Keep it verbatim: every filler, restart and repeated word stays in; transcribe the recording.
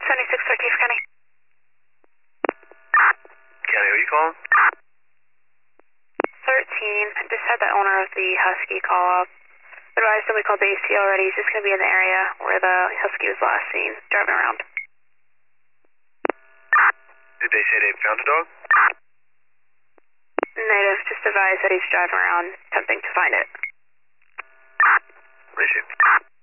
seventy-six thirteen for County. County, who are you calling? thirteen. I just had the owner of the Husky call up. Advised him we called the A C already. He's just going to be in the area where the Husky was last seen, driving around. Did they say they found a dog? Native just advised that he's driving around attempting to find it. Appreciate it.